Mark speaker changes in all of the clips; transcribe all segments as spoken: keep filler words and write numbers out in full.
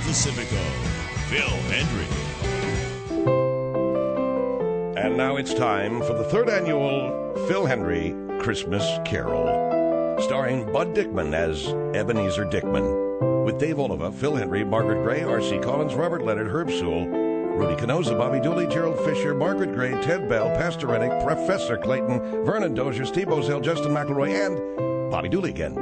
Speaker 1: Pacifico, Phil Hendrie.
Speaker 2: And now it's time for the third annual Phil Hendrie Christmas Carol, starring Bud Dickman as Ebenezer Dickman, with Dave Oliva, Phil Hendrie, Margaret Gray, R C Collins, Robert Leonard, Herb Sewell, Rudy Canosa, Bobby Dooley, Gerald Fisher, Margaret Gray, Ted Bell, Pastor Rennick, Professor Clayton, Vernon Dozier, Steve Ozell, Justin McElroy, and Bobby Dooley again.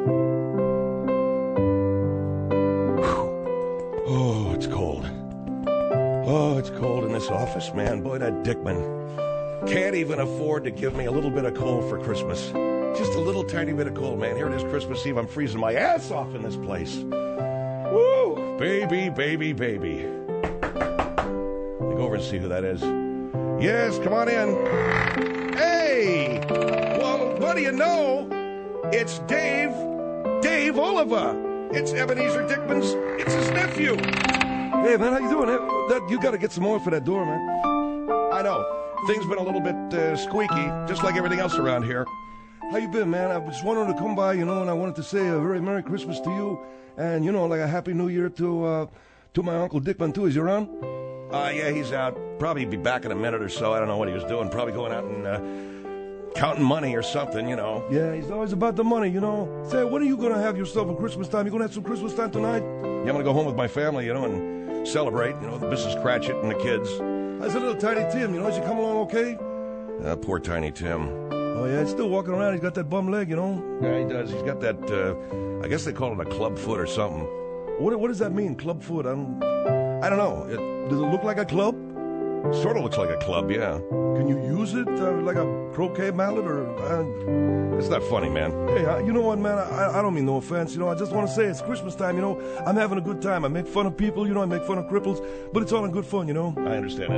Speaker 2: Whew. Oh, it's cold. Oh, it's cold in this office, man. Boy, that Dickman can't even afford to give me a little bit of cold for Christmas. Just a little tiny bit of cold, man. Here it is, Christmas Eve. I'm freezing my ass off in this place. Woo! Baby, baby, baby. Let me go over and see who that is. Yes, come on in. Hey! Well, what do you know? It's Dave, Dave Oliva. It's Ebenezer Dickman's, it's his nephew. Hey, man, how you doing? That, you got to get some more for that door, man. I know. Things been a little bit uh, squeaky, just like everything else around here. How you been, man? I was wanting to come by, you know, and I wanted to say a very Merry Christmas to you. And, you know, like a Happy New Year to uh, to my Uncle Dickman, too. Is he around? Uh, yeah, he's out. Probably be back in a minute or so. I don't know what he was doing. Probably going out and uh, counting money or something, you know. Yeah, he's always about the money, you know. Say, when are you going to have yourself a Christmas time? You going to have some Christmas time tonight? Yeah, I'm going to go home with my family, you know, and celebrate, you know, with Missus Cratchit and the kids. How's a little Tiny Tim, you know? Is he coming along okay? Uh, poor Tiny Tim. Oh, yeah, he's still walking around. He's got that bum leg, you know? Yeah, he does. He's got that, uh, I guess they call it a club foot or something. What what does that mean, club foot? I don't, I don't know. It, does it look like a club? Sort of looks like a club, yeah. Can you use it uh, like a croquet mallet or... Uh... It's not funny, man. Hey, uh, you know what, man? I, I don't mean no offense. You know, I just want to say it's Christmas time, you know. I'm having a good time. I make fun of people, you know. I make fun of cripples. But it's all in good fun, you know. I understand it.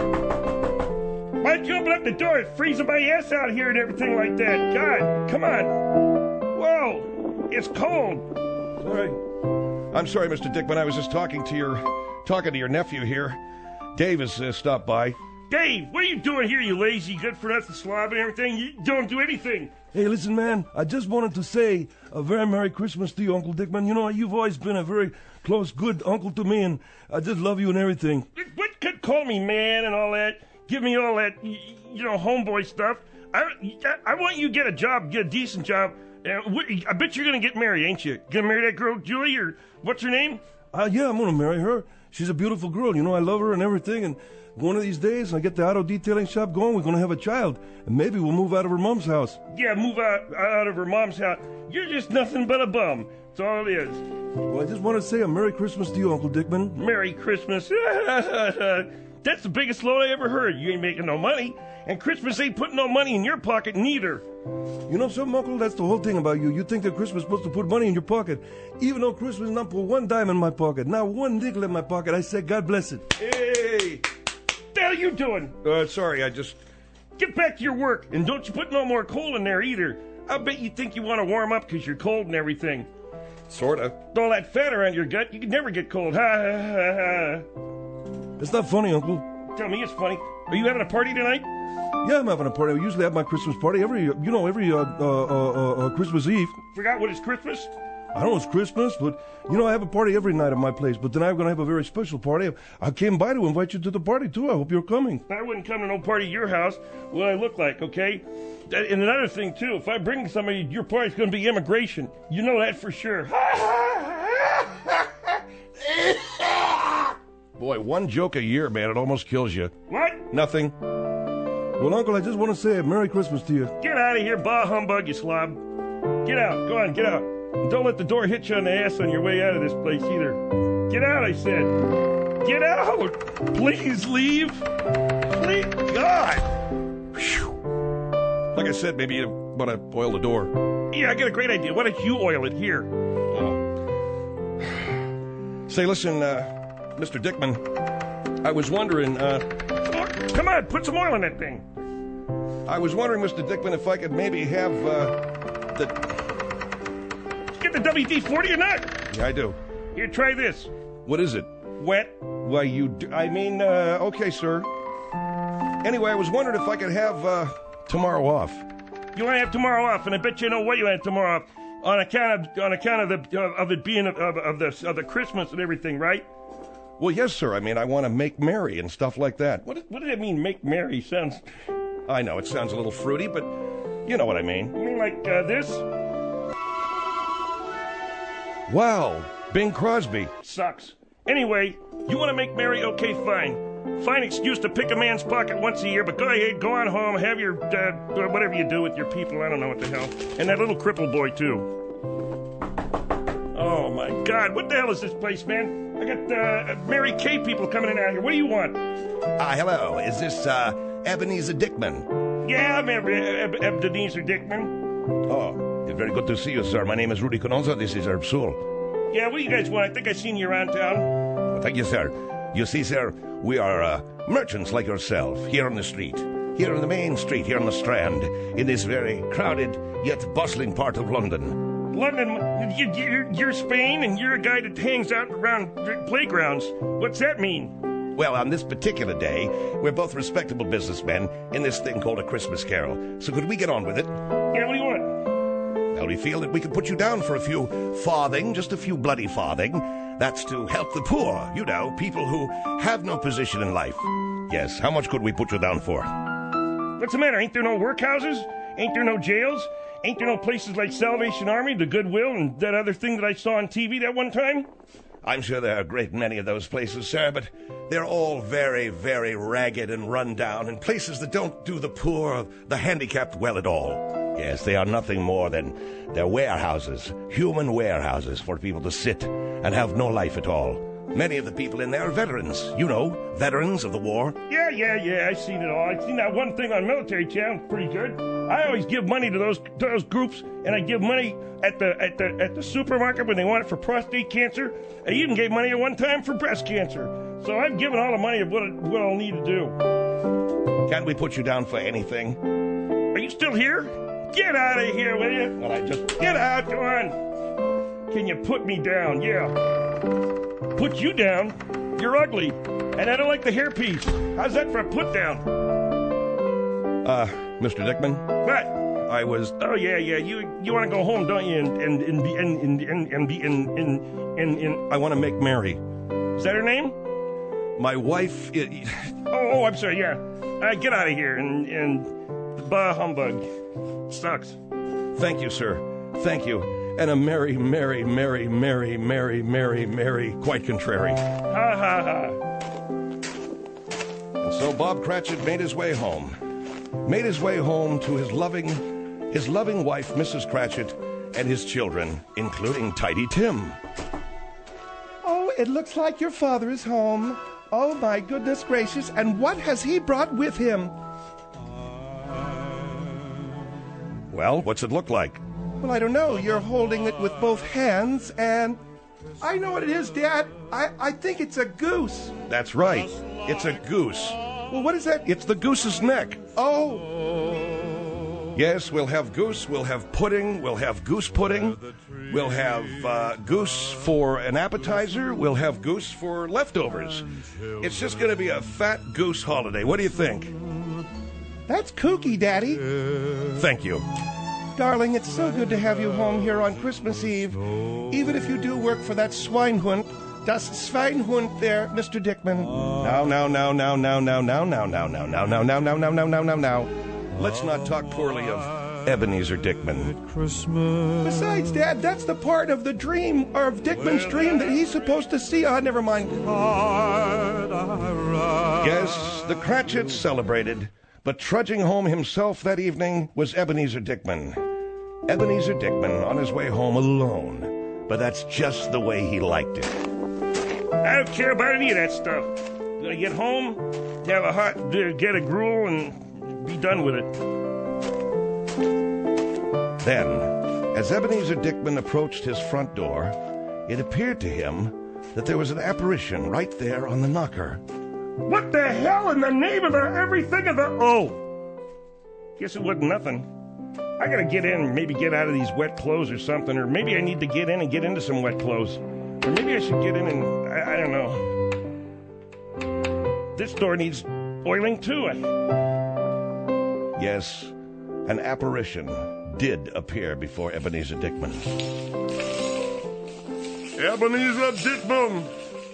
Speaker 3: Why don't you open up the door? It's freezing my ass out here and everything like that. God, come on. Whoa, it's cold.
Speaker 2: Sorry. I'm sorry, Mister Dickman. I was just talking to your talking to your nephew here. Dave has uh, stopped by.
Speaker 3: Dave, what are you doing here, you lazy, good-for-nothing slob and everything? You don't do anything.
Speaker 4: Hey, listen, man, I just wanted to say a very Merry Christmas to you, Uncle Dickman. You know, you've always been a very close, good uncle to me, and I just love you and everything.
Speaker 3: What could call me man and all that? Give me all that, you know, homeboy stuff. I, I want you to get a job, get a decent job. Uh, I bet you're going to get married, ain't you? Gonna marry that girl, Julie, or what's her name?
Speaker 4: Uh, yeah, I'm going to marry her. She's a beautiful girl. You know, I love her and everything, and one of these days, I get the auto detailing shop going, we're going to have a child, and maybe we'll move out of her mom's house.
Speaker 3: Yeah, move out, out of her mom's house. You're just nothing but a bum. That's all it is.
Speaker 4: Well, I just want to say a Merry Christmas to you, Uncle Dickman.
Speaker 3: Merry Christmas. That's the biggest load I ever heard. You ain't making no money, and Christmas ain't putting no money in your pocket neither.
Speaker 4: You know something, Uncle? That's the whole thing about you. You think that Christmas is supposed to put money in your pocket. Even though Christmas not put one dime in my pocket, not one nickel in my pocket, I said, God bless it.
Speaker 2: Hey!
Speaker 3: What the hell are you doing?
Speaker 2: Uh, sorry, I just...
Speaker 3: Get back to your work, and don't you put no more coal in there either. I bet you think you want to warm up because you're cold and everything.
Speaker 2: Sorta.
Speaker 3: All that fat around your gut, you can never get cold. Ha, ha, ha, ha.
Speaker 4: It's not funny, Uncle.
Speaker 3: Tell me it's funny. Are you having a party tonight?
Speaker 4: Yeah, I'm having a party. I usually have my Christmas party every, you know, every uh, uh, uh, uh, Christmas Eve.
Speaker 3: Forgot what is Christmas?
Speaker 4: I don't know it's Christmas, but, you know, I have a party every night at my place. But tonight I'm going to have a very special party. I came by to invite you to the party, too. I hope you're coming.
Speaker 3: I wouldn't come to no party at your house. What I look like, okay? And another thing, too, if I bring somebody to your party, it's going to be immigration. You know that for sure.
Speaker 2: Boy, one joke a year, man, it almost kills you.
Speaker 3: What?
Speaker 2: Nothing.
Speaker 4: Well, Uncle, I just want to say a Merry Christmas to you.
Speaker 3: Get out of here, bah humbug, you slob. Get out. Go on, get out. And don't let the door hit you on the ass on your way out of this place either. Get out, I said. Get out. Please leave. Please. God.
Speaker 2: Whew. Like I said, maybe you want to oil the door.
Speaker 3: Yeah, I got a great idea. Why don't you oil it here?
Speaker 2: Oh. Say, listen, uh, Mister Dickman, I was wondering, uh...
Speaker 3: Come on, put some oil in that thing.
Speaker 2: I was wondering, Mister Dickman, if I could maybe have, uh, the...
Speaker 3: Get the W D forty or not?
Speaker 2: Yeah, I do.
Speaker 3: Here, try this.
Speaker 2: What is it?
Speaker 3: Wet.
Speaker 2: Why, you... Do... I mean, uh, okay, sir. Anyway, I was wondering if I could have, uh, tomorrow off.
Speaker 3: You want to have tomorrow off, and I bet you know what you want tomorrow off. On account of on account of the of it being of, of the of the Christmas and everything, right?
Speaker 2: Well, yes, sir. I mean, I want to make merry and stuff like that.
Speaker 3: What what did it mean? Make merry sounds.
Speaker 2: I know it sounds a little fruity, but you know what I mean.
Speaker 3: You mean like uh, this?
Speaker 2: Wow, Bing Crosby.
Speaker 3: Sucks. Anyway, you want to make merry? Okay, fine. Fine excuse to pick a man's pocket once a year, but go ahead, go on home, have your, uh, whatever you do with your people, I don't know what the hell. And that little cripple boy, too. Oh, my God, what the hell is this place, man? I got, uh, Mary Kay people coming in out here. What do you want?
Speaker 2: Ah, uh, hello, is this, uh, Ebenezer Dickman?
Speaker 3: Yeah, I'm Eb- Eb- Ebenezer Dickman.
Speaker 2: Oh, very good to see you, sir. My name is Rudy Cononza, this is Herb Sewell.
Speaker 3: Yeah, what do you guys want? I think I seen you around town.
Speaker 2: Well, thank you, sir. You see, sir, we are uh, merchants like yourself here on the street, here on the main street, here on the Strand, in this very crowded yet bustling part of London.
Speaker 3: London? You, you're, you're Spain, and you're a guy that hangs out around playgrounds. What's that mean?
Speaker 2: Well, on this particular day, we're both respectable businessmen in this thing called a Christmas Carol. So could we get on with it?
Speaker 3: Yeah, what do you want?
Speaker 2: Well, we feel that we could put you down for a few farthing, just a few bloody farthing. That's to help the poor, you know, people who have no position in life. Yes, how much could we put you down for?
Speaker 3: What's the matter? Ain't there no workhouses? Ain't there no jails? Ain't there no places like Salvation Army, the Goodwill, and that other thing that I saw on T V that one time?
Speaker 2: I'm sure there are a great many of those places, sir, but they're all very, very ragged and run down, and places that don't do the poor, the handicapped well at all. Yes, they are nothing more than they're warehouses, human warehouses for people to sit and have no life at all. Many of the people in there are veterans, you know, veterans of the war.
Speaker 3: Yeah, yeah, yeah, I've seen it all. I've seen that one thing on Military Channel, pretty good. I always give money to those to those groups, and I give money at the at the at the supermarket when they want it for prostate cancer. I even gave money at one time for breast cancer. So I've given all the money of what, what I'll need to do.
Speaker 2: Can't we put you down for anything?
Speaker 3: Are you still here? Get out of here, will you?
Speaker 2: Well, I just...
Speaker 3: Get out, go on. Can you put me down? Yeah. Put you down? You're ugly. And I don't like the hairpiece. How's that for a put down?
Speaker 2: Uh, Mister Dickman?
Speaker 3: What?
Speaker 2: I was...
Speaker 3: Oh, yeah, yeah. You you want to go home, don't you? And and and be and and and, and be in in in in.
Speaker 2: I want to make Mary.
Speaker 3: Is that her name?
Speaker 2: My wife... It...
Speaker 3: Oh, oh, I'm sorry, yeah. Uh, get out of here and and bah humbug. Sucks.
Speaker 2: Thank you, sir. Thank you. And a merry, merry, merry, merry, merry, merry, merry, quite contrary.
Speaker 3: Ha ha ha.
Speaker 2: And so Bob Cratchit made his way home. Made his way home to his loving, his loving wife, Missus Cratchit, and his children, including Tidy Tim.
Speaker 5: Oh, it looks like your father is home. Oh, my goodness gracious. And what has he brought with him?
Speaker 2: Well, what's it look like?
Speaker 5: Well, I don't know. You're holding it with both hands, and I know what it is, Dad. I, I think it's a goose.
Speaker 2: That's right. It's a goose.
Speaker 5: Well, what is that?
Speaker 2: It's the goose's neck.
Speaker 5: Oh.
Speaker 2: Yes, we'll have goose, we'll have pudding, we'll have goose pudding, we'll have uh, goose for an appetizer, we'll have goose for leftovers. It's just going to be a fat goose holiday. What do you think?
Speaker 5: That's kooky, Daddy.
Speaker 2: Thank you.
Speaker 5: Darling, it's so good to have you home here on Christmas Eve. Even if you do work for that Schweinhund, das Schweinhund there, Mister Dickman.
Speaker 2: Now, now, now, now, now, now, now, now, now, now, now, now, now, now, now, now, now, now, now. Let's not talk poorly of Ebenezer Dickman.
Speaker 5: Besides, Dad, that's the part of the dream, or of Dickman's dream, that he's supposed to see. Ah, oh, never mind.
Speaker 2: Yes, the Cratchits celebrated, but trudging home himself that evening was Ebenezer Dickman. Ebenezer Dickman on his way home alone. But that's just the way he liked it.
Speaker 3: I don't care about any of that stuff. Gonna get home, have a hot, get a gruel, and be done with it.
Speaker 2: Then, as Ebenezer Dickman approached his front door, it appeared to him that there was an apparition right there on the knocker.
Speaker 3: What the hell in the name of the everything of the... Oh! Guess it wasn't nothing. I gotta get in and maybe get out of these wet clothes or something, or maybe I need to get in and get into some wet clothes. Or maybe I should get in and... I, I don't know. This door needs oiling too. I...
Speaker 2: Yes, an apparition, did appear before Ebenezer Dickman.
Speaker 3: Ebenezer Dickman.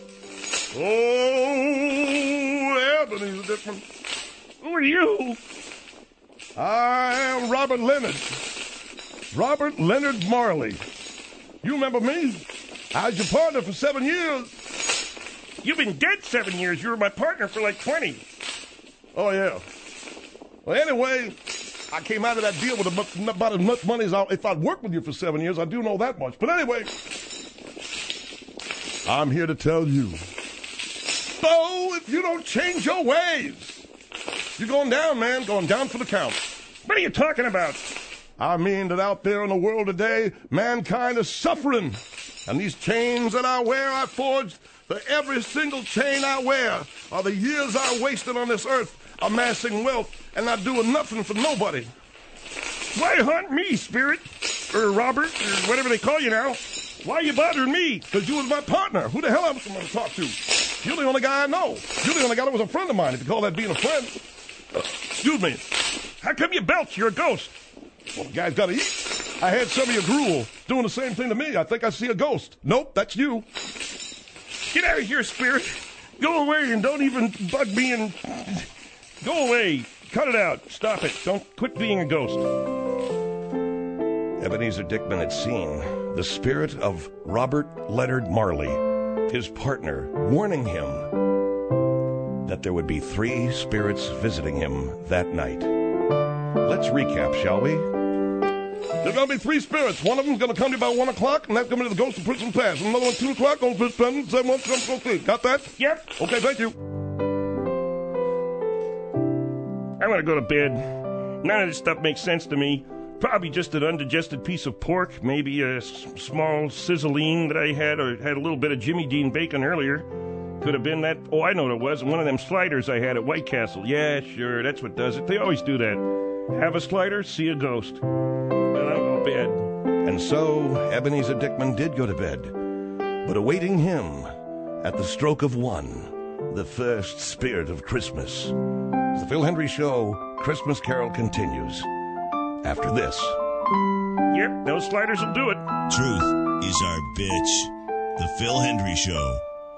Speaker 3: Oh, Ebenezer Dickman. Who are you?
Speaker 4: I am Robert Leonard. Robert Leonard Marley. You remember me? I was your partner for seven years.
Speaker 3: You've been dead seven years. You were my partner for like twenty.
Speaker 4: Oh, yeah. Well, anyway, I came out of that deal with about as much money as I, if I'd worked with you for seven years. I do know that much. But anyway, I'm here to tell you. So, if you don't change your ways, you're going down, man. Going down for the count.
Speaker 3: What are you talking about?
Speaker 4: I mean that out there in the world today, mankind is suffering. And these chains that I wear, I forged. For every single chain I wear are the years I wasted on this earth amassing wealth and not doing nothing for nobody.
Speaker 3: Why hunt me, Spirit? Or Robert, or whatever they call you now. Why are you bothering me?
Speaker 4: Because you was my partner. Who the hell else am I going to talk to? You're the only guy I know. You're the only guy that was a friend of mine, if you call that being a friend. Uh, excuse me.
Speaker 3: How come you belch? You're a ghost.
Speaker 4: Well, the guy's got to eat. I had some of your gruel doing the same thing to me. I think I see a ghost. Nope, that's you.
Speaker 3: Get out of here, Spirit. Go away and don't even bug me and... Go away. Cut it out. Stop it. Don't quit being a ghost.
Speaker 2: Ebenezer Dickman had seen the spirit of Robert Leonard Marley, his partner, warning him that there would be three spirits visiting him that night. Let's recap, shall we?
Speaker 4: There's going to be three spirits. One of them's going to come to you about one o'clock, and that's going to be the ghost of Christmas Past. Another one, two o'clock, going to be seven, seven, one, seven, seven, seven. Got that?
Speaker 3: Yep.
Speaker 4: Okay, thank you.
Speaker 3: I'm going to go to bed. None of this stuff makes sense to me. Probably just an undigested piece of pork, maybe a s- small sizzling that I had, or had a little bit of Jimmy Dean bacon earlier. Could have been that. Oh, I know what it was. One of them sliders I had at White Castle. Yeah, sure, that's what does it. They always do that. Have a slider, see a ghost. Then I'll go to bed.
Speaker 2: And so Ebenezer Dickman did go to bed. But awaiting him at the stroke of one, the first spirit of Christmas. As the Phil Hendry Show Christmas Carol continues. After this.
Speaker 3: Yep, those sliders will do it.
Speaker 1: Truth is our bitch. The Phil Hendry Show.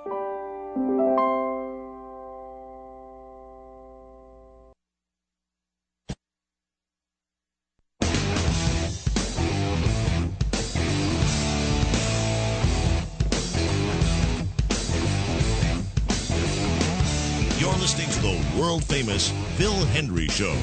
Speaker 1: You're listening to the world-famous Phil Hendry Show.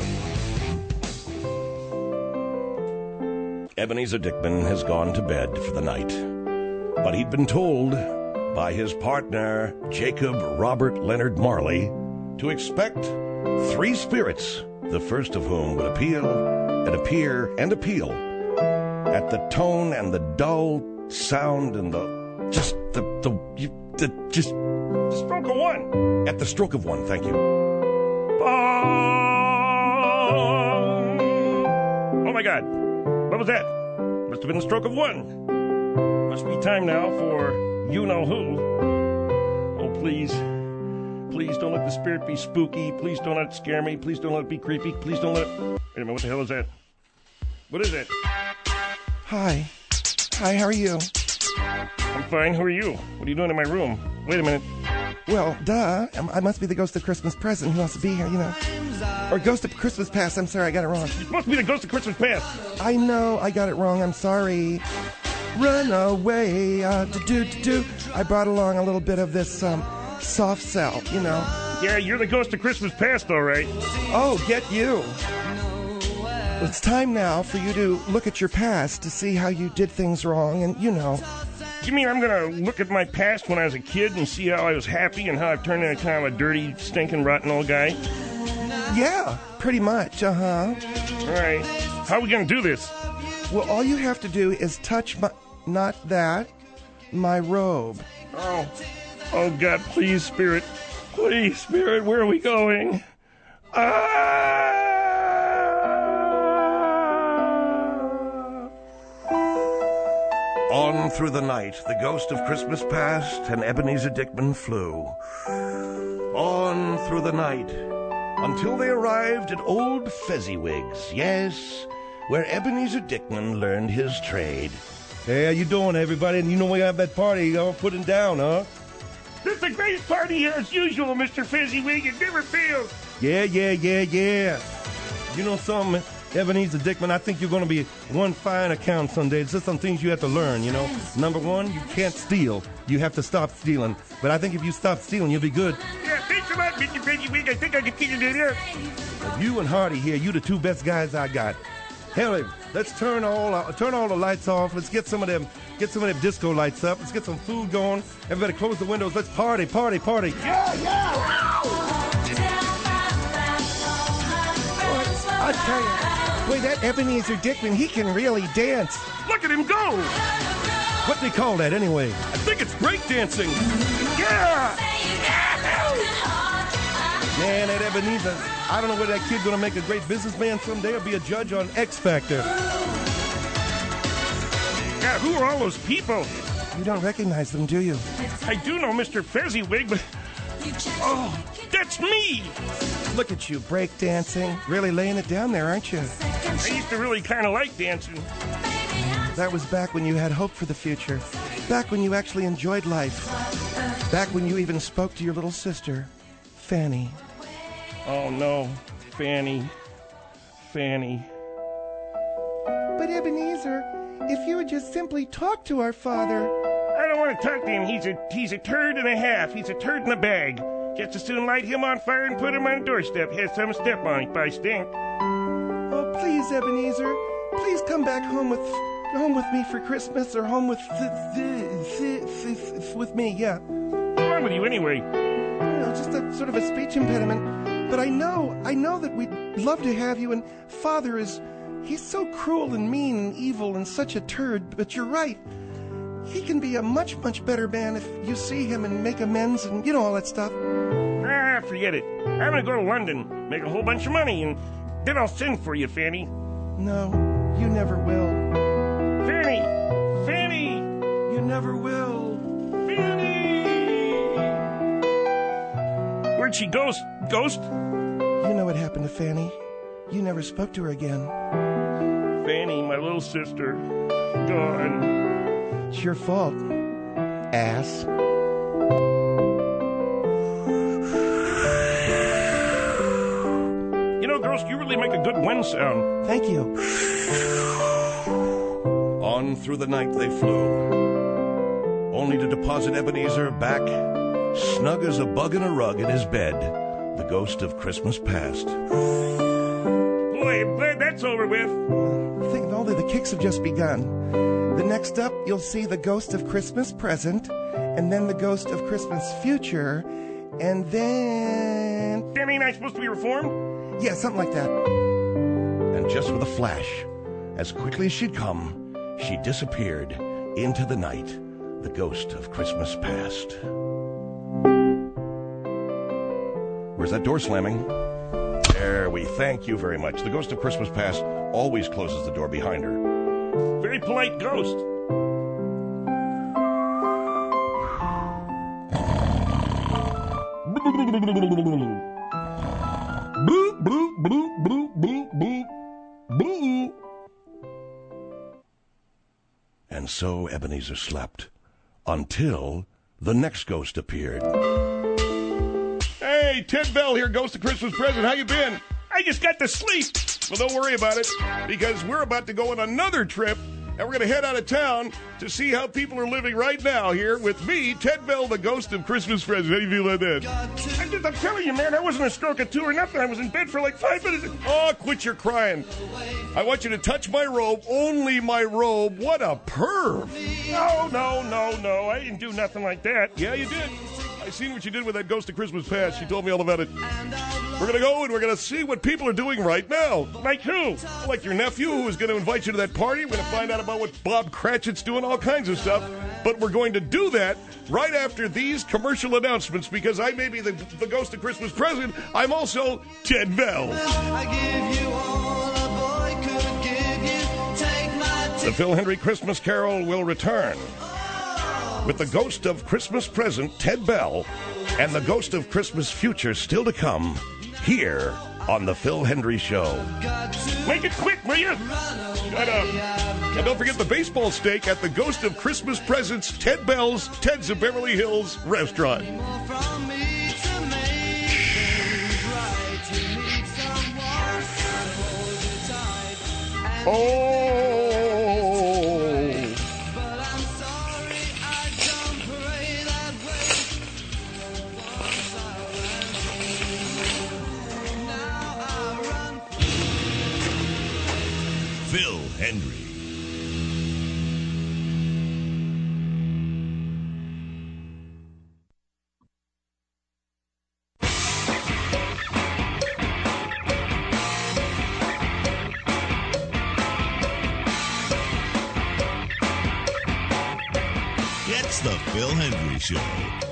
Speaker 2: Ebenezer Dickman has gone to bed for the night. But he'd been told by his partner, Jacob Robert Leonard Marley, to expect three spirits, the first of whom would appeal and appear and appeal at the tone and the dull sound and the just the the, you, the just
Speaker 3: The stroke of one.
Speaker 2: at the stroke of one. Thank you.
Speaker 3: Oh my God. What was that? Must have been the stroke of one. Must be time now for you-know-who. Oh, please. Please don't let the spirit be spooky. Please don't let it scare me. Please don't let it be creepy. Please don't let it... Wait a minute, what the hell is that? What is that?
Speaker 5: Hi. Hi, how are you?
Speaker 3: I'm fine. Who are you? What are you doing in my room? Wait a minute.
Speaker 5: Well, duh. Um, I must be the ghost of Christmas present who wants to be here, you know. Or ghost of Christmas past. I'm sorry, I got it wrong.
Speaker 3: You're supposed to be the ghost of Christmas past.
Speaker 5: I know, I got it wrong. I'm sorry. Run away, uh, do do do. I brought along a little bit of this um, soft cell, you know.
Speaker 3: Yeah, you're the ghost of Christmas past, all right.
Speaker 5: Oh, get you. Well, it's time now for you to look at your past to see how you did things wrong, and you know.
Speaker 3: You mean I'm going to look at my past when I was a kid and see how I was happy and how I've turned into kind of a dirty, stinking, rotten old guy?
Speaker 5: Yeah, pretty much, uh-huh.
Speaker 3: All right. How are we going to do this?
Speaker 5: Well, all you have to do is touch my... Not that. My robe.
Speaker 3: Oh. Oh, God, please, Spirit. Please, Spirit, where are we going? Ah!
Speaker 2: On through the night, the ghost of Christmas past and Ebenezer Dickman flew. On through the night, until they arrived at Old Fezziwig's. Yes, where Ebenezer Dickman learned his trade.
Speaker 3: Hey, how you doing, everybody? And you know we have that party all putting down, huh?
Speaker 6: This is the greatest party here as usual, Mister Fezziwig. It never fails.
Speaker 3: Yeah, yeah, yeah, yeah. You know something, Ebenezer Dickman, I think you're going to be one fine accountant someday. There's just some things you have to learn, you know. Number one, you can't steal. You have to stop stealing. But I think if you stop stealing, you'll be good.
Speaker 6: Yeah, thanks a lot, Mister Fezziwig. I think I can figure it out.
Speaker 3: But you and Hardy here, you the two best guys I got. Hell, let's turn all uh, turn all the lights off. Let's get some of them get some of them disco lights up. Let's get some food going. Everybody close the windows. Let's party, party, party.
Speaker 6: Yeah, yeah.
Speaker 5: I'll tell you. Boy, that Ebenezer Dickman, he can really dance.
Speaker 3: Look at him go! What they call that anyway?
Speaker 2: I think it's breakdancing.
Speaker 6: Yeah.
Speaker 3: Man, that Ebenezer, I don't know whether that kid's gonna make a great businessman someday or be a judge on X Factor.
Speaker 6: God, who are all those people?
Speaker 5: You don't recognize them, do you?
Speaker 6: I do know Mister Fezziwig, but... Oh, that's me!
Speaker 5: Look at you, breakdancing. Really laying it down there, aren't you?
Speaker 6: I used to really kind of like dancing.
Speaker 5: That was back when you had hope for the future. Back when you actually enjoyed life. Back when you even spoke to your little sister, Fanny.
Speaker 6: Oh, no. Fanny. Fanny.
Speaker 5: But Ebenezer, if you would just simply talk to our father...
Speaker 6: I don't want to talk to him. He's a he's a turd and a half. He's a turd in a bag. Just as soon light him on fire and put him on a doorstep. Has some step on it by stink.
Speaker 5: Oh, please, Ebenezer. Please come back home with home with me for Christmas, or home with th- th- th- th- th- with me, yeah.
Speaker 6: What's wrong with you anyway?
Speaker 5: You know, just a sort of a speech impediment. But I know, I know that we'd love to have you, and Father is, he's so cruel and mean and evil and such a turd, but you're right. He can be a much, much better man if you see him and make amends and, you know, all that stuff.
Speaker 6: Ah, forget it. I'm gonna go to London, make a whole bunch of money, and then I'll send for you, Fanny.
Speaker 5: No, you never will.
Speaker 6: Fanny! Fanny!
Speaker 5: You never will.
Speaker 6: Fanny! Where'd she go, Ghost?
Speaker 5: You know what happened to Fanny. You never spoke to her again.
Speaker 6: Fanny, my little sister, gone.
Speaker 5: It's your fault, ass.
Speaker 6: You know, Ghost, you really make a good wind sound.
Speaker 5: Thank you.
Speaker 2: On through the night they flew, only to deposit Ebenezer back, snug as a bug in a rug in his bed, the ghost of Christmas past.
Speaker 6: Boy, I'm glad that's over with.
Speaker 5: I think only the kicks have just begun. The next up, you'll see the ghost of Christmas present, and then the ghost of Christmas future, and then...
Speaker 6: Fanny and I supposed to be reformed?
Speaker 5: Yeah, something like that.
Speaker 2: And just with a flash, as quickly as she'd come, she disappeared into the night, the ghost of Christmas past. Where's that door slamming? There we thank you very much. The ghost of Christmas past always closes the door behind her.
Speaker 6: Very polite ghost.
Speaker 2: And so Ebenezer slept until the next ghost appeared.
Speaker 3: Hey, Ted Bell here, Ghost of Christmas Present. How you been?
Speaker 6: I just got to sleep.
Speaker 3: Well, don't worry about it, because we're about to go on another trip, and we're going to head out of town to see how people are living right now here with me, Ted Bell, the Ghost of Christmas Present. How do you feel about that?
Speaker 6: I'm, just, I'm telling you, man, I wasn't a stroke of two or nothing. I was in bed for like five minutes.
Speaker 3: Oh, quit your crying. I want you to touch my robe, only my robe. What a perv.
Speaker 6: No, no, no, no. I didn't do nothing like that.
Speaker 3: Yeah, you did. I seen what you did with that Ghost of Christmas past. She told me all about it. We're going to go and we're going to see what people are doing right now.
Speaker 6: Like who?
Speaker 3: Like your nephew, who is going to invite you to that party. We're going to find out about what Bob Cratchit's doing, all kinds of stuff. But we're going to do that right after these commercial announcements, because I may be the, the Ghost of Christmas Present. I'm also Ted Bell.
Speaker 7: I give you all a boy could give you. Take my
Speaker 2: The Phil Henry Christmas Carol will return with the Ghost of Christmas Present, Ted Bell, and the Ghost of Christmas Future still to come, here on The Phil Hendry Show.
Speaker 3: Make it quick, will you?
Speaker 4: Shut up. And don't forget the baseball steak at the Ghost of Christmas Presents, Ted Bell's, Ted's of Beverly Hills restaurant.
Speaker 7: From me to make things right, you need someone to hold you tight. And
Speaker 4: Oh.
Speaker 7: but I'm sorry I don't pray that way. Once I ran, now I run.
Speaker 1: Phil Hendry. It's the Phil Hendry Show.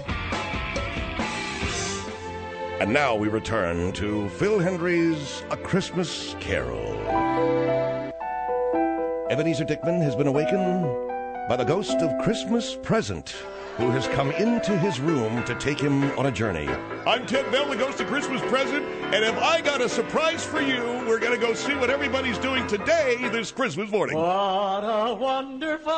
Speaker 2: And now we return to Phil Hendry's A Christmas Carol. Ebenezer Dickman has been awakened by the ghost of Christmas Present, who has come into his room to take him on a journey.
Speaker 4: I'm Ted Bell, the Ghost of Christmas Present, and if I got a surprise for you, we're going to go see what everybody's doing today this Christmas morning.
Speaker 8: What a wonderful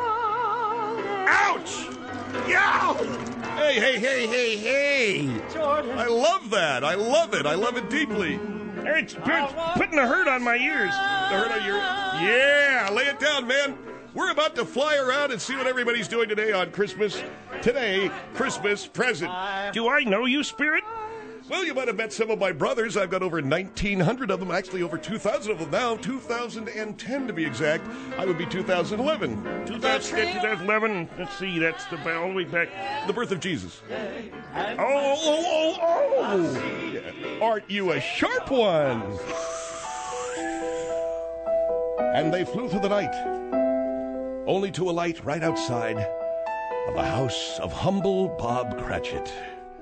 Speaker 4: Ouch! Yow! Hey, hey, hey, hey, hey!
Speaker 8: Jordan.
Speaker 4: I love that. I love it. I love it deeply.
Speaker 3: It's, it's putting a hurt on my ears.
Speaker 4: The hurt on your... Yeah, lay it down, man. We're about to fly around and see what everybody's doing today on Christmas. Today, Christmas Present.
Speaker 3: Do I know you, Spirit?
Speaker 4: Well, you might have met some of my brothers. I've got over nineteen hundred of them, actually over two thousand of them now, two thousand ten to be exact. I would be two thousand eleven.
Speaker 3: two thousand eleven. Let's see, that's the all the way back.
Speaker 4: The birth of Jesus.
Speaker 3: Oh, oh, oh, oh.
Speaker 4: Yeah. Aren't you a sharp one?
Speaker 2: And they flew through the night, only to alight right outside of the house of humble Bob Cratchit.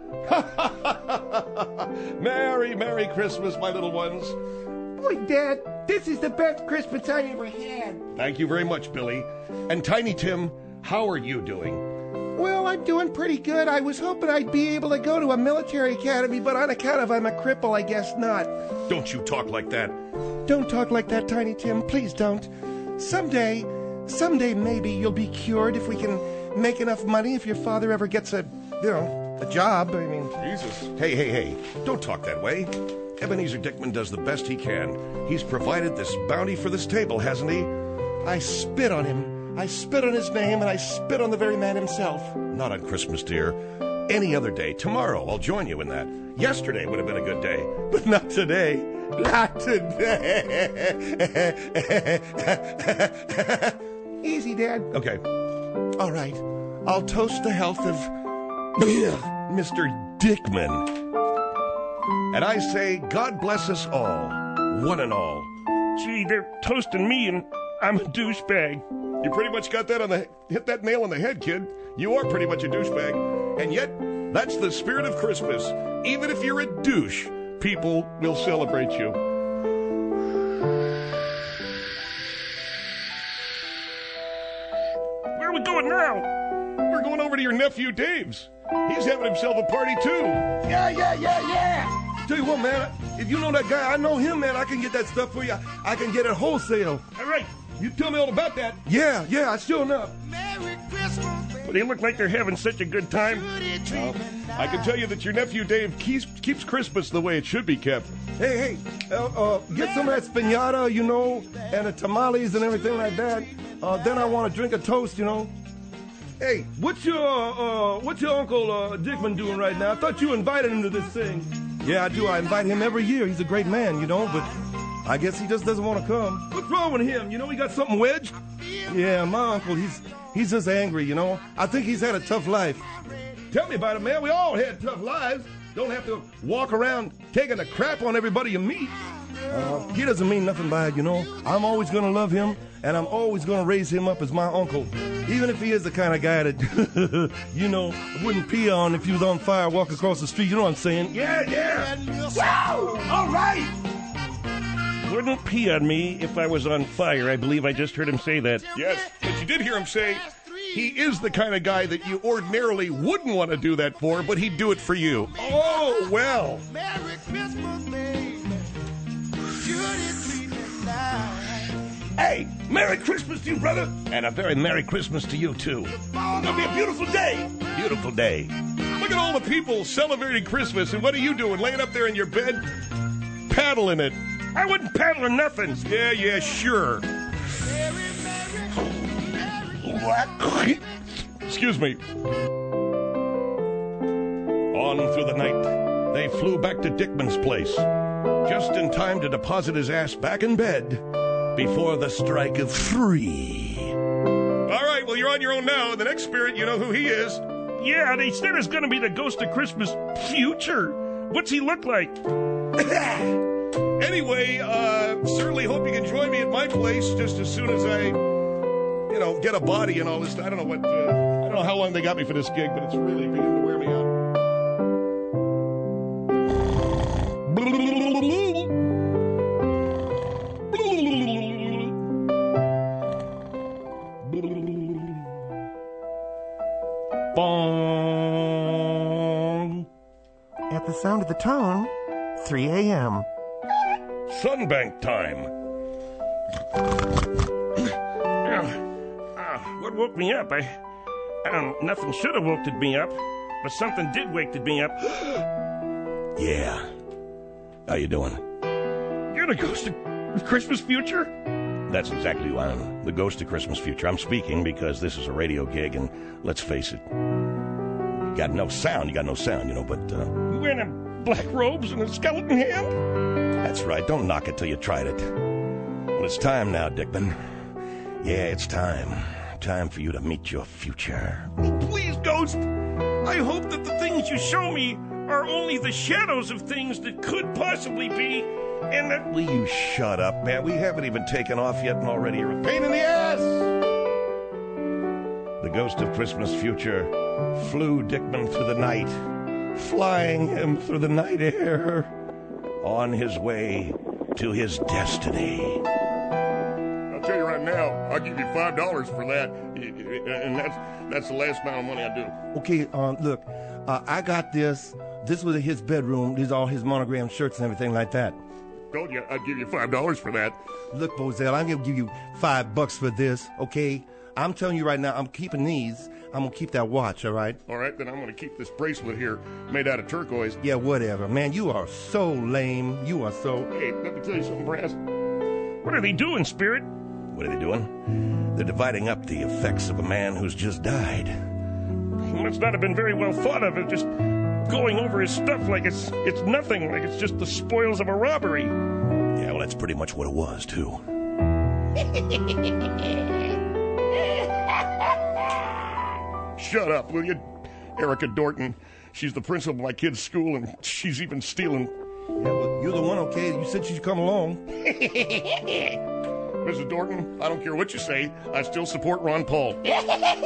Speaker 4: Merry, Merry Christmas, my little ones.
Speaker 5: Boy, Dad, this is the best Christmas I ever had.
Speaker 4: Thank you very much, Billy. And Tiny Tim, how are you doing?
Speaker 5: Well, I'm doing pretty good. I was hoping I'd be able to go to a military academy, but on account of I'm a cripple, I guess not.
Speaker 4: Don't you talk like that.
Speaker 5: Don't talk like that, Tiny Tim. Please don't. Someday, someday maybe you'll be cured if we can make enough money if your father ever gets a, you know, a job. I mean,
Speaker 4: Jesus.
Speaker 2: Hey, hey, hey, don't talk that way. Ebenezer Dickman does the best he can. He's provided this bounty for this table, hasn't he?
Speaker 5: I spit on him. I spit on his name, and I spit on the very man himself.
Speaker 2: Not on Christmas, dear. Any other day. Tomorrow, I'll join you in that. Yesterday would have been a good day, but not today. Not today.
Speaker 5: Easy, Dad.
Speaker 2: Okay.
Speaker 5: All right. I'll toast the health of
Speaker 2: Mister Dickman. And I say, God bless us all, one and all.
Speaker 3: Gee, they're toasting me, and I'm a douchebag.
Speaker 4: You pretty much got that on the hit that nail on the head, kid. You are pretty much a douchebag. And yet, that's the spirit of Christmas. Even if you're a douche, people will celebrate you.
Speaker 3: Where are we going now?
Speaker 4: We're going over to your nephew Dave's. He's having himself a party too.
Speaker 5: Yeah, yeah, yeah, yeah.
Speaker 9: Tell you what, man, if you know that guy, I know him, man. I can get that stuff for you. I can get it wholesale.
Speaker 3: All right.
Speaker 4: You tell me all about that.
Speaker 9: Yeah, yeah, sure enough.
Speaker 3: Well, they look like they're having such a good time.
Speaker 4: Well, I can tell you that your nephew Dave keeps, keeps Christmas the way it should be kept.
Speaker 9: Hey, hey, uh, uh, get some of that spinata, you know, and the tamales and everything like that. Uh, then I want to drink a toast, you know. Hey, what's your uh, what's your Uncle uh, Dickman doing right now? I thought you invited him to this thing. Yeah, I do. I invite him every year. He's a great man, you know, but I guess he just doesn't want to come. What's wrong with him? You know, he got something wedged? Yeah, my uncle, he's he's just angry, you know. I think he's had a tough life. Tell me about it, man. We all had tough lives. Don't have to walk around taking a crap on everybody you meet. Uh, he doesn't mean nothing by it, you know. I'm always going to love him, and I'm always going to raise him up as my uncle. Even if he is the kind of guy that, you know, wouldn't pee on if he was on fire walking across the street. You know what I'm saying? Yeah, yeah. Wow! All right!
Speaker 3: Wouldn't pee on me if I was on fire. I believe I just heard him say that.
Speaker 4: Yes, but you did hear him say he is the kind of guy that you ordinarily wouldn't want to do that for, but he'd do it for you. Oh, well.
Speaker 7: Merry Christmas, baby.
Speaker 2: Merry Christmas to you, brother.
Speaker 9: And a very Merry Christmas to you, too.
Speaker 2: It's gonna be a beautiful day.
Speaker 9: Beautiful day.
Speaker 3: Look at all the people celebrating Christmas, and what are you doing, laying up there in your bed, paddling it?
Speaker 6: I wouldn't paddle or nothing.
Speaker 3: Yeah, yeah, sure. Excuse me.
Speaker 2: On through the night, they flew back to Dickman's place, just in time to deposit his ass back in bed before the strike of three.
Speaker 3: All right, well, you're on your own now. The next spirit, you know who he is.
Speaker 6: Yeah, they said it's gonna be the ghost of Christmas future. What's he look like?
Speaker 3: Anyway, uh, certainly hope you can join me at my place just as soon as I, you know, get a body and all this. I don't know what, uh, I don't know how long they got me for this gig, but it's really beginning to wear me out.
Speaker 5: Bong. At the sound of the tone, three a.m.
Speaker 2: Sunbank time.
Speaker 6: Uh, what woke me up? I, I don't. Nothing should have woke me up, but something did wake me up.
Speaker 2: Yeah. How you doing?
Speaker 6: You're the ghost of Christmas future?
Speaker 2: That's exactly who I am. The ghost of Christmas future. I'm speaking because this is a radio gig, and let's face it, you got no sound. You got no sound, you know, but... Uh,
Speaker 6: You wearing a black robes and a skeleton hand?
Speaker 2: That's right. Don't knock it till you tried it. Well, it's time now, Dickman. Yeah, it's time. Time for you to meet your future.
Speaker 6: Oh, please, ghost. I hope that the things you show me are only the shadows of things that could possibly be, and that...
Speaker 2: Will you shut up, man? We haven't even taken off yet, and already you're a pain in the ass! The ghost of Christmas future flew Dickman through the night, flying him through the night air, on his way to his destiny.
Speaker 3: I'll tell you right now, I'll give you five dollars for that, and that's that's the last amount of money I do.
Speaker 5: Okay, um, look, uh, I got this. This was his bedroom. These are all his monogram shirts and everything like that.
Speaker 3: Told you I'd give you five dollars for that.
Speaker 5: Look, Bozell, I'm gonna give you five bucks for this, okay? I'm telling you right now, I'm keeping these. I'm gonna keep that watch, all right?
Speaker 3: All right, then I'm going to keep this bracelet here, made out of turquoise.
Speaker 5: Yeah, whatever. Man, you are so lame. You are so...
Speaker 3: Hey, let me tell you something, Brass.
Speaker 6: What are they doing, Spirit?
Speaker 2: What are they doing? They're dividing up the effects of a man who's just died.
Speaker 6: He must not have been very well thought of. It just going over his stuff like it's it's nothing, like it's just the spoils of a robbery.
Speaker 2: Yeah, well, that's pretty much what it was, too.
Speaker 3: Shut up, will you? Erica Dorton. She's the principal of my kid's school, and she's even stealing.
Speaker 5: Yeah, well, you're the one, okay? You said you should come along.
Speaker 3: Missus Dorton, I don't care what you say. I still support Ron Paul. Let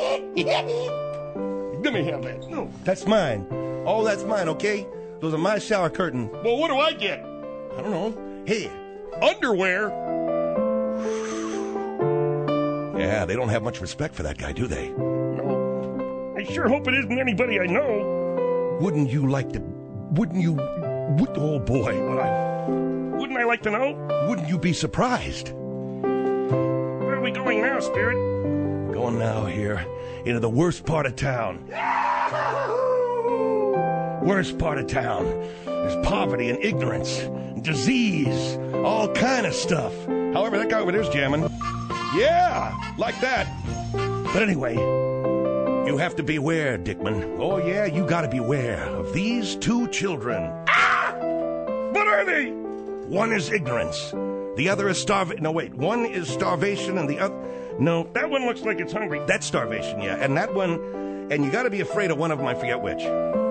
Speaker 3: me have that.
Speaker 5: No, that's mine. All that's mine, okay? Those are my shower curtains.
Speaker 3: Well, what do I get?
Speaker 5: I don't know. Here.
Speaker 3: Underwear?
Speaker 2: Yeah, they don't have much respect for that guy, do they?
Speaker 6: No. I sure hope it isn't anybody I know.
Speaker 2: Wouldn't you like to... Wouldn't you... Would, oh, boy, would I...
Speaker 6: Wouldn't I like to know?
Speaker 2: Wouldn't you be surprised?
Speaker 6: Where are we going now, Spirit?
Speaker 2: Going now here into the worst part of town. Worst part of town. There's poverty and ignorance, and disease, all kind of stuff. However, that guy over there's jamming. Yeah, like that. But anyway, you have to beware, Dickman. Oh, yeah, you gotta beware of these two children.
Speaker 6: Ah! What are they?
Speaker 2: One is ignorance. The other is starvation. No, wait. One is starvation and the other... No.
Speaker 6: That one looks like it's hungry.
Speaker 2: That's starvation, yeah. And that one... And you gotta be afraid of one of them, I forget which.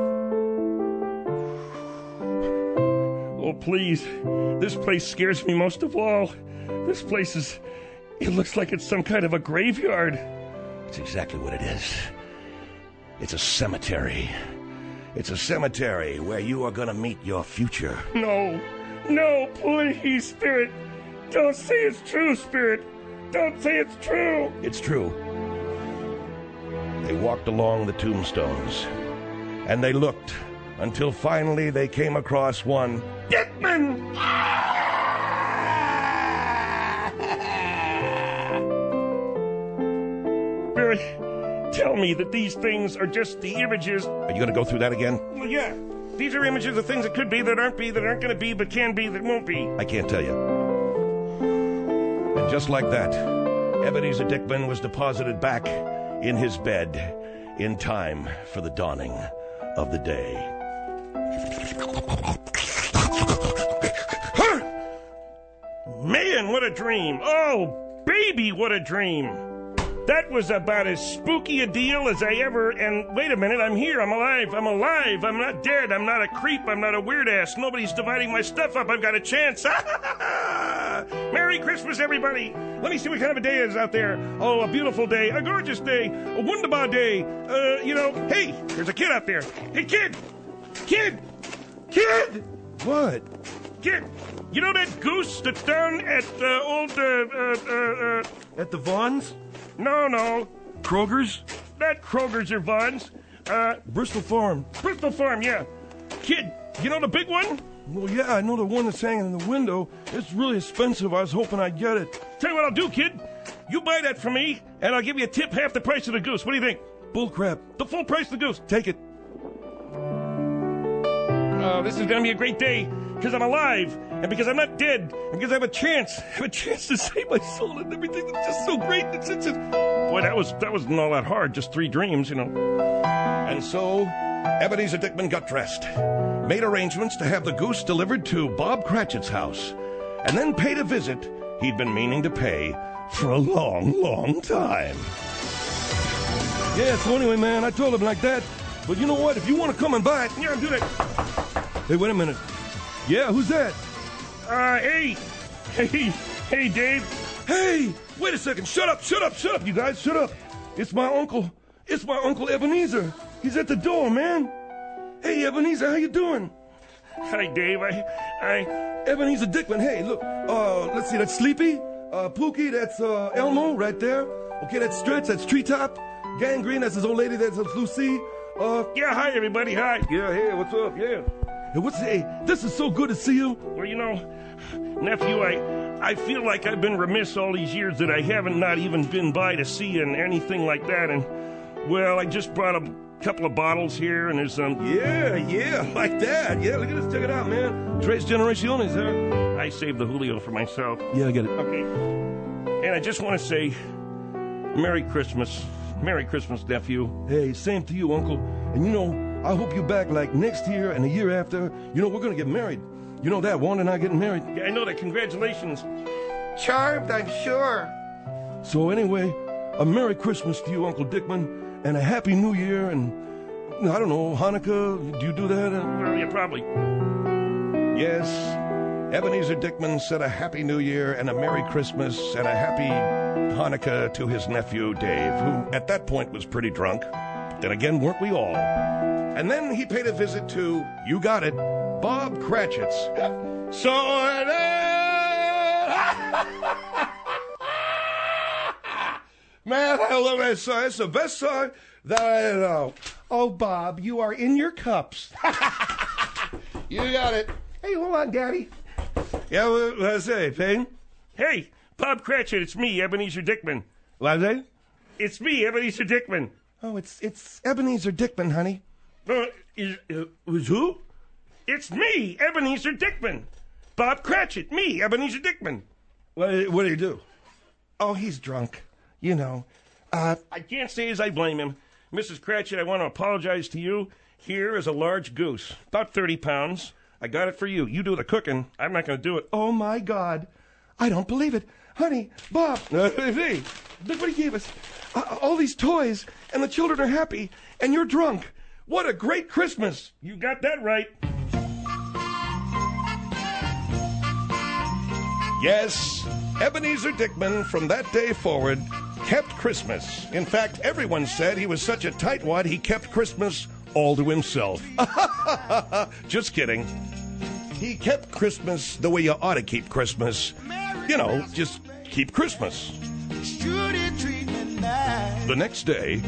Speaker 6: Oh, please. This place scares me most of all. This place is... It looks like it's some kind of a graveyard.
Speaker 2: It's exactly what it is. It's a cemetery. It's a cemetery where you are gonna meet your future.
Speaker 6: No. No, please, Spirit. Don't say it's true, Spirit. Don't say it's true.
Speaker 2: It's true. They walked along the tombstones, and they looked until finally they came across one.
Speaker 6: Dickman! uh, tell me that these things are just the images.
Speaker 2: Are you going to go through that again?
Speaker 6: Well, yeah. These are images of things that could be, that aren't be, that aren't going to be, but can be, that won't be.
Speaker 2: I can't tell you. And just like that, Ebenezer Dickman was deposited back in his bed in time for the dawning of the day.
Speaker 6: Man, what a dream. Oh, baby, what a dream. That was about as spooky a deal as I ever... And wait a minute, I'm here, I'm alive, I'm alive, I'm not dead, I'm not a creep, I'm not a weird ass. Nobody's dividing my stuff up, I've got a chance. Merry Christmas, everybody. Let me see what kind of a day it is out there. Oh, a beautiful day, a gorgeous day, a wunderbar day. Uh, you know, hey, there's a kid out there. Hey, kid! Kid! Kid!
Speaker 9: What?
Speaker 6: Kid! You know that goose that's down at uh, old, uh, uh, uh, uh...
Speaker 9: At the Vons?
Speaker 6: No, no.
Speaker 9: Kroger's?
Speaker 6: Not Kroger's or Vons. Uh,
Speaker 9: Bristol Farm.
Speaker 6: Bristol Farm, yeah. Kid, you know the big one?
Speaker 9: Well, yeah, I know the one that's hanging in the window. It's really expensive. I was hoping I'd get it.
Speaker 6: Tell you what I'll do, kid. You buy that for me, and I'll give you a tip half the price of the goose. What do you think?
Speaker 9: Bullcrap.
Speaker 6: The full price of the goose.
Speaker 9: Take it.
Speaker 6: Oh, this is going to be a great day, because I'm alive, and because I'm not dead, and because I have a chance. I have a chance to save my soul and everything. It's just so great. It's, it's just... Boy, that, was, that wasn't all that hard. Just three dreams, you know.
Speaker 2: And so, Ebenezer Dickman got dressed, made arrangements to have the goose delivered to Bob Cratchit's house, and then paid a visit he'd been meaning to pay for a long, long time.
Speaker 9: Yeah, so anyway, man, I told him like that. But you know what? If you want to come and buy it...
Speaker 6: Yeah, do that.
Speaker 9: Hey, wait a minute. Yeah, who's that?
Speaker 6: Uh, hey. Hey, hey, Dave.
Speaker 9: Hey, wait a second. Shut up, shut up, shut up, you guys. Shut up. It's my uncle. It's my Uncle Ebenezer. He's at the door, man. Hey, Ebenezer, how you doing?
Speaker 6: Hi, Dave. I... I...
Speaker 9: Ebenezer Dickman. Hey, look. Uh, let's see. That's Sleepy. Uh, Pookie, that's uh, Elmo right there. Okay, that's Stretch. That's Treetop. Gangrene, that's his old lady. That's Lucy. Uh,
Speaker 6: yeah, hi, everybody. Hi.
Speaker 9: Yeah, hey, what's up? Yeah. Hey, what's hey? This is so good to see you.
Speaker 6: Well, you know, nephew, I I feel like I've been remiss all these years that I haven't not even been by to see you and anything like that. And well, I just brought a couple of bottles here, and there's some. Um,
Speaker 9: yeah, yeah, like that. Yeah, look at this. Check it out, man. Tres Generaciones, huh?
Speaker 6: I saved the Julio for myself.
Speaker 9: Yeah, I get it.
Speaker 6: Okay. And I just want to say, Merry Christmas. Merry Christmas, nephew.
Speaker 9: Hey, same to you, Uncle. And you know, I hope you back like next year and the year after. You know, we're going to get married. You know that, Wanda and I getting married.
Speaker 6: Yeah, I know that. Congratulations.
Speaker 5: Charmed, I'm sure.
Speaker 9: So anyway, a Merry Christmas to you, Uncle Dickman, and a Happy New Year, and I don't know, Hanukkah. Do you do that?
Speaker 6: Well, yeah, probably.
Speaker 2: Yes, Ebenezer Dickman said a Happy New Year and a Merry Christmas and a Happy Hanukkah to his nephew Dave, who at that point was pretty drunk. Then again, weren't we all? And then he paid a visit to, you got it, Bob Cratchit's. So it Man, I love that song. It's the best song that I know.
Speaker 5: Oh, Bob, you are in your cups.
Speaker 2: You got it.
Speaker 5: Hey, hold on, Daddy.
Speaker 9: Yeah, what did I say, Payne?
Speaker 6: Hey, Bob Cratchit, it's me, Ebenezer Dickman.
Speaker 9: What did I say?
Speaker 6: It's me, Ebenezer Dickman.
Speaker 5: Oh, it's it's Ebenezer Dickman, honey.
Speaker 6: Uh, is, uh,
Speaker 9: Who's who?
Speaker 6: it's me, Ebenezer Dickman. Bob Cratchit, me, Ebenezer Dickman.
Speaker 9: What did, what did he do?
Speaker 5: Oh, he's drunk. You know. Uh,
Speaker 6: I can't say as I blame him. Missus Cratchit, I want to apologize to you. Here is a large goose, about thirty pounds. I got it for you. You do the cooking. I'm not going to do it.
Speaker 5: oh, my God. I don't believe it. Honey, Bob,
Speaker 9: Hey,
Speaker 5: look what he gave us. Uh, all these toys, and the children are happy, and you're drunk. What a great Christmas.
Speaker 6: You got that right.
Speaker 2: Yes, Ebenezer Dickman from that day forward kept Christmas. In fact, everyone said he was such a tightwad he kept Christmas all to himself. Just kidding. He kept Christmas the way you ought to keep Christmas. You know, just keep Christmas. The next day...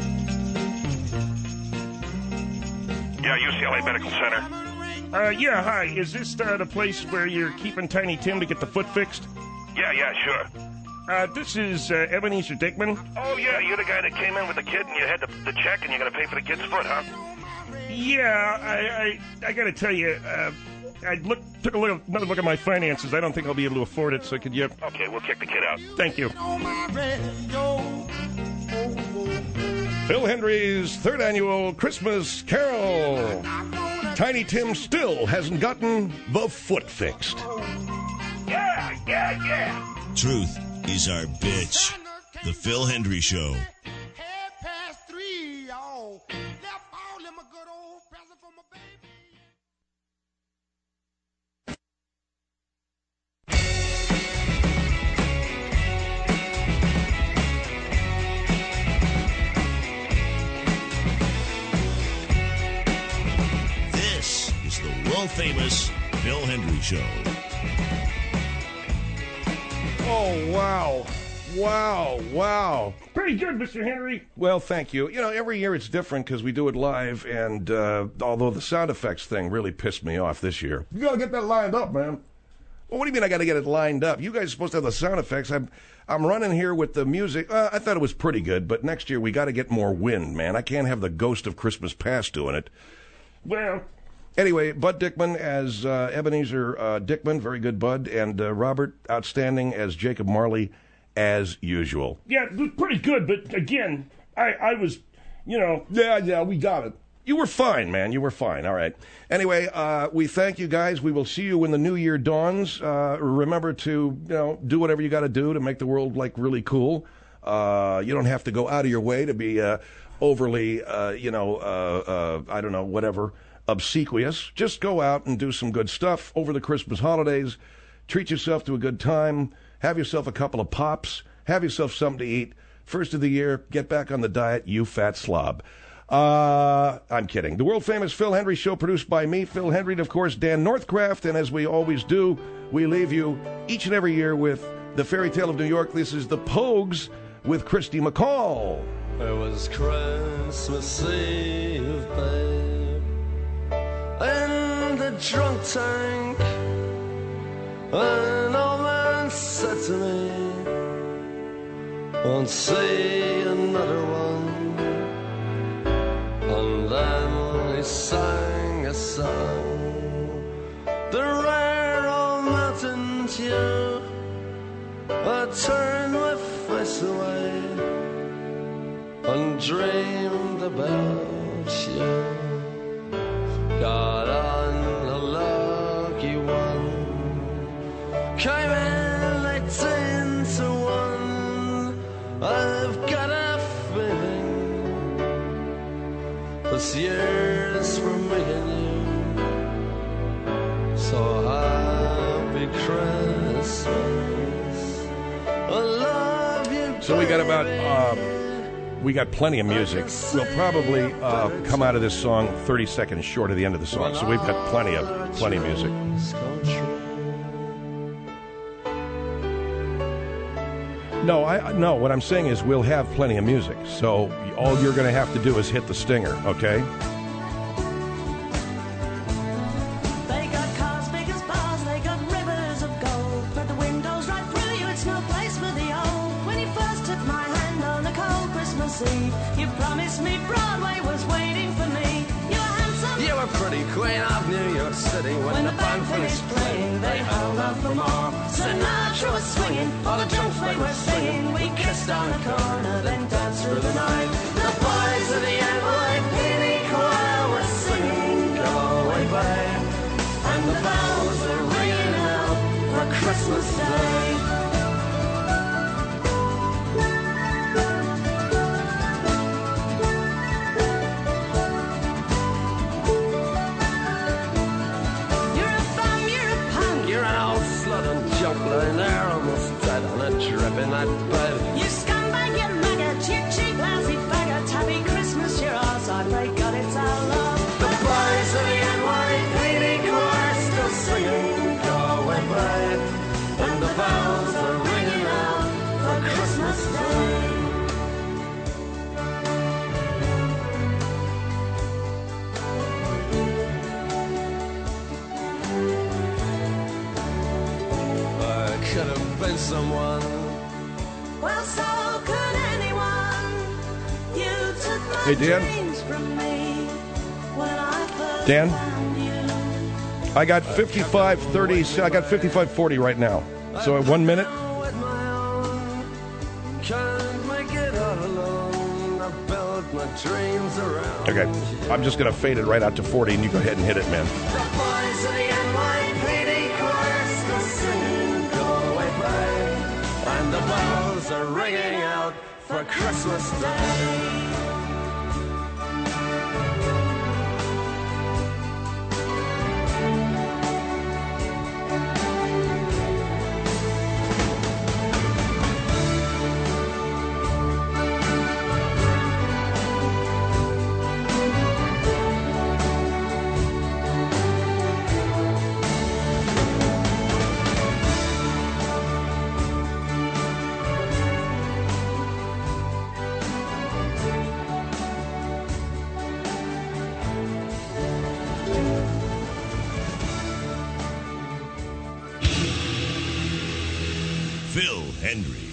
Speaker 6: Yeah, U C L A Medical Center. Uh, yeah, hi. Is this uh, the place where you're keeping Tiny Tim to get the foot fixed? Yeah, yeah, sure. Uh, this is uh, Ebenezer Dickman.
Speaker 3: Oh, yeah, you're the guy that came in with the kid and you had the, the check and you're going to pay for the kid's foot, huh?
Speaker 6: Yeah, I I, I got to tell you, uh, I look, took a look, another look at my finances. I don't think I'll be able to afford it, so could you...
Speaker 3: Okay, we'll kick the kid out.
Speaker 6: Thank you.
Speaker 2: Phil Hendry's third annual Christmas Carol. Tiny Tim still hasn't gotten the foot fixed.
Speaker 3: Yeah, yeah, yeah.
Speaker 1: Truth is our bitch. The Phil Hendry Show.
Speaker 7: Half past three, y'all. Left all them a good old present for my baby.
Speaker 1: This is the world-famous Phil Hendry Show.
Speaker 2: Oh, wow. Wow, wow.
Speaker 6: Pretty good, Mister Henry.
Speaker 2: Well, thank you. You know, every year it's different because we do it live, and uh, although the sound effects thing really pissed me off this year.
Speaker 4: You gotta get that lined up, man.
Speaker 2: Well, what do you mean I got to get it lined up? You guys are supposed to have the sound effects. I'm, I'm running here with the music. Uh, I thought it was pretty good, but next year we got to get more wind, man. I can't have the ghost of Christmas Past doing it.
Speaker 6: Well...
Speaker 2: Anyway, Bud Dickman as uh, Ebenezer uh, Dickman, very good Bud, and uh, Robert, outstanding, as Jacob Marley, as usual.
Speaker 6: Yeah, it was pretty good, but again, I, I was, you know...
Speaker 4: Yeah, yeah, we got it.
Speaker 2: You were fine, man. You were fine. All right. Anyway, uh, we thank you guys. We will see you when the new year dawns. Uh, remember to, you know, do whatever you got to do to make the world, like, really cool. Uh, you don't have to go out of your way to be uh, overly, uh, you know, uh, uh, I don't know, whatever, obsequious. Just go out and do some good stuff over the Christmas holidays. Treat yourself to a good time. Have yourself a couple of pops. Have yourself something to eat. First of the year, get back on the diet, you fat slob. Uh, I'm kidding. The world-famous Phil Hendry Show, produced by me, Phil Hendry, and, of course, Dan Northcraft. And as we always do, we leave you each and every year with the fairy tale of New York. This is The Pogues with Christy McCall.
Speaker 10: It was Christmas Eve, babe, in the drunk tank. An old man said to me, won't see another one. And then he sang a song, the rare old mountain tune. I turned my face away and dreamed about you. Got on a lucky one, came in eighteen to one. I've got a feeling this year's for me and you. So happy Christmas, I love you.
Speaker 2: So we got about, uh, we got plenty of music. We'll probably uh, come out of this song thirty seconds short of the end of the song. So we've got plenty of, plenty of music. No, I no. What I'm saying is we'll have plenty of music. So all you're going to have to do is hit the stinger, okay?
Speaker 11: They got cars big as bars, they got rivers of gold. Put the windows right through you, it's no place for the old. When you first took my hand on a cold Christmas Eve, you promised me Broadway was waiting for me. You were handsome,
Speaker 10: you were pretty queen of New York City. When,
Speaker 11: when
Speaker 10: the
Speaker 11: the
Speaker 10: band
Speaker 11: band
Speaker 10: finished
Speaker 11: finished playing, they held out for more. Sinatra was swinging, all the drunks they were singing. We kissed on the corner, then danced through the night. The boys of the N Y P D choir were singing, go away, babe. And the bells were ringing out for Christmas Day. You're a bum, you're a punk,
Speaker 10: You're an old slut and junk lying there almost dead on a drip in that bed.
Speaker 11: you scumbag, you maggot, you cheap, lousy faggot. Happy Christmas, you're ours, I pray God it's our love.
Speaker 10: The boys of the N Y P D choir still singing, go away, babe.
Speaker 11: And the bells are ringing out for Christmas Day.
Speaker 10: I could have been someone
Speaker 11: Well, so could anyone. You took my
Speaker 2: Hey, Dan?
Speaker 11: dreams from me when I first
Speaker 2: Dan?
Speaker 11: found you.
Speaker 2: I got fifty-five thirty. I got fifty-five forty right now. So at one minute.
Speaker 11: With my own, can't make it all alone. I built my dreams around.
Speaker 2: Okay. I'm just going to fade it right out to forty, and you go ahead and hit it, man.
Speaker 11: The boys of the N Y P D chorus still singing Go Away Pray, and the bells are ringing out for Christmas Day.
Speaker 1: Phil Hendry.